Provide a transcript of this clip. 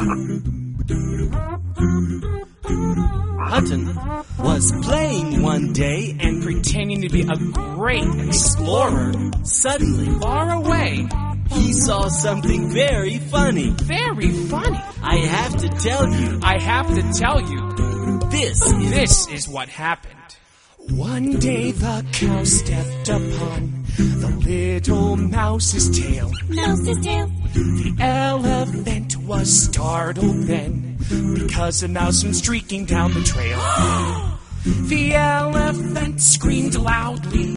Hutton was playing one day and pretending to be a great explorer. suddenly Far away. he saw something very funny. Very funny. I have to tell you, I have to tell you, this is what happened. One day the cow stepped upon the little mouse's tail. Mouse's tail. The elephant was startled then, because a mouse went streaking down the trail. The elephant screamed loudly.